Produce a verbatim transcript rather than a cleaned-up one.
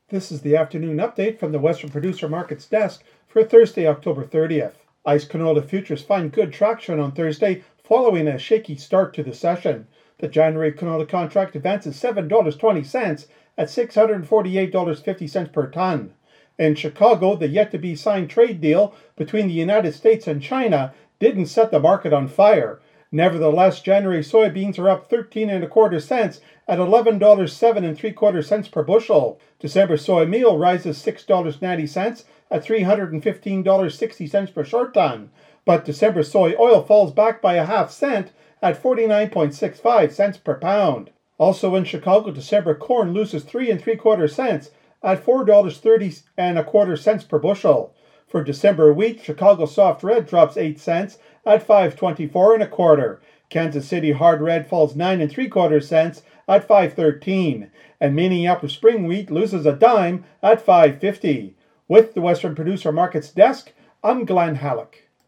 This is the afternoon update from the Western Producer Markets desk for Thursday, October thirtieth. I C E canola futures find good traction on Thursday following a shaky start to the session. The January canola contract advances seven dollars and twenty cents at six hundred forty-eight dollars and fifty cents per ton. In Chicago, the yet-to-be-signed trade deal between the United States and China didn't set the market on fire. Nevertheless, January soybeans are up thirteen and a quarter cents at eleven dollars and seven and three quarter cents per bushel. December soy meal rises six dollars and ninety cents at three hundred fifteen dollars and sixty cents per short ton. But December soy oil falls back by a half cent at forty-nine point six five cents per pound. Also in Chicago, December corn loses three and three quarter cents at four dollars and thirty and a quarter cents per bushel. For December wheat, Chicago soft red drops eight cents at five twenty-four and a quarter. Kansas City hard red falls nine and three quarter cents at five thirteen, and Minneapolis spring wheat loses a dime at five fifty. With the Western Producer Markets desk, I'm Glenn Halleck.